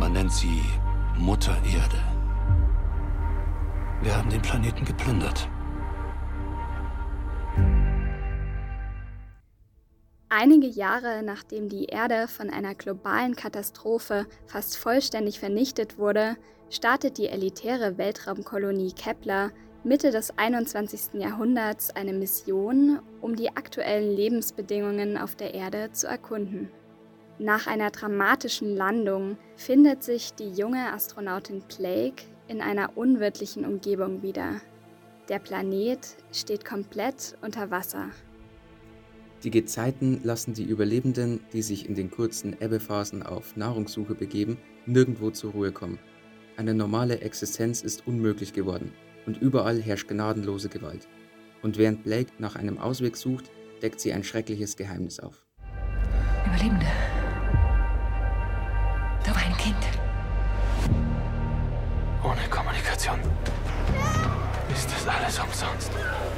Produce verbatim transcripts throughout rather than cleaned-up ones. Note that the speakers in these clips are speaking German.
Man nennt sie Mutter Erde. Wir haben den Planeten geplündert. Einige Jahre nachdem die Erde von einer globalen Katastrophe fast vollständig vernichtet wurde, startet die elitäre Weltraumkolonie Kepler Mitte des einundzwanzigsten Jahrhunderts eine Mission, um die aktuellen Lebensbedingungen auf der Erde zu erkunden. Nach einer dramatischen Landung findet sich die junge Astronautin Blake in einer unwirtlichen Umgebung wieder. Der Planet steht komplett unter Wasser. Die Gezeiten lassen die Überlebenden, die sich in den kurzen Ebbephasen auf Nahrungssuche begeben, nirgendwo zur Ruhe kommen. Eine normale Existenz ist unmöglich geworden und überall herrscht gnadenlose Gewalt. Und während Blake nach einem Ausweg sucht, deckt sie ein schreckliches Geheimnis auf. Überlebende. Da war ein Kind. Ohne Kommunikation ist das alles umsonst.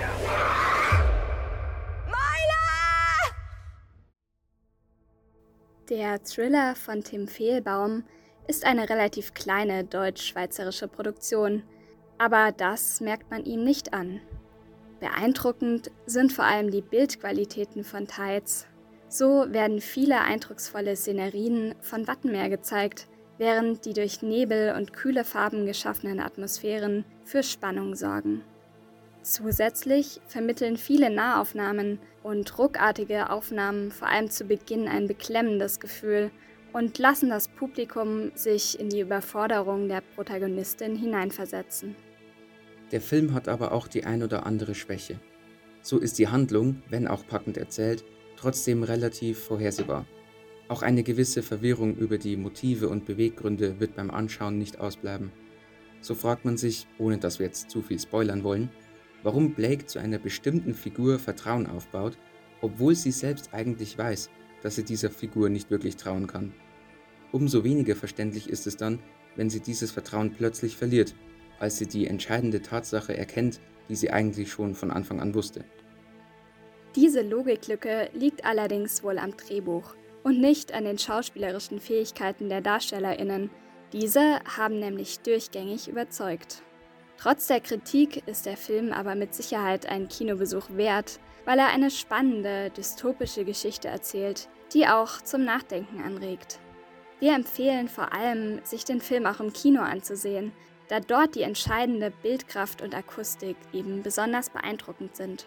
Der Thriller von Tim Fehlbaum ist eine relativ kleine deutsch-schweizerische Produktion, aber das merkt man ihm nicht an. Beeindruckend sind vor allem die Bildqualitäten von Tides. So werden viele eindrucksvolle Szenerien von Wattenmeer gezeigt, während die durch Nebel und kühle Farben geschaffenen Atmosphären für Spannung sorgen. Zusätzlich vermitteln viele Nahaufnahmen und ruckartige Aufnahmen vor allem zu Beginn ein beklemmendes Gefühl und lassen das Publikum sich in die Überforderung der Protagonistin hineinversetzen. Der Film hat aber auch die ein oder andere Schwäche. So ist die Handlung, wenn auch packend erzählt, trotzdem relativ vorhersehbar. Auch eine gewisse Verwirrung über die Motive und Beweggründe wird beim Anschauen nicht ausbleiben. So fragt man sich, ohne dass wir jetzt zu viel spoilern wollen, warum Blake zu einer bestimmten Figur Vertrauen aufbaut, obwohl sie selbst eigentlich weiß, dass sie dieser Figur nicht wirklich trauen kann. Umso weniger verständlich ist es dann, wenn sie dieses Vertrauen plötzlich verliert, als sie die entscheidende Tatsache erkennt, die sie eigentlich schon von Anfang an wusste. Diese Logiklücke liegt allerdings wohl am Drehbuch und nicht an den schauspielerischen Fähigkeiten der DarstellerInnen. Diese haben nämlich durchgängig überzeugt. Trotz der Kritik ist der Film aber mit Sicherheit einen Kinobesuch wert, weil er eine spannende, dystopische Geschichte erzählt, die auch zum Nachdenken anregt. Wir empfehlen vor allem, sich den Film auch im Kino anzusehen, da dort die entscheidende Bildkraft und Akustik eben besonders beeindruckend sind.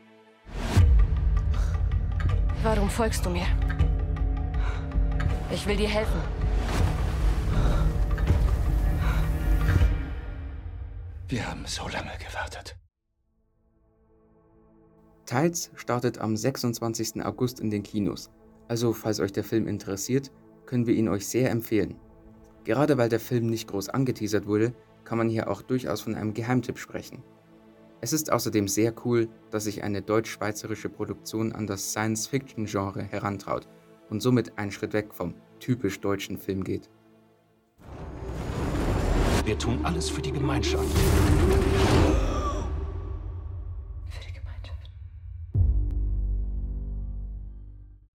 Warum folgst du mir? Ich will dir helfen. Wir haben so lange gewartet. Tides startet am sechsundzwanzigsten August in den Kinos, also falls euch der Film interessiert, können wir ihn euch sehr empfehlen. Gerade weil der Film nicht groß angeteasert wurde, kann man hier auch durchaus von einem Geheimtipp sprechen. Es ist außerdem sehr cool, dass sich eine deutsch-schweizerische Produktion an das Science-Fiction-Genre herantraut und somit einen Schritt weg vom typisch deutschen Film geht. Wir tun alles für die Gemeinschaft.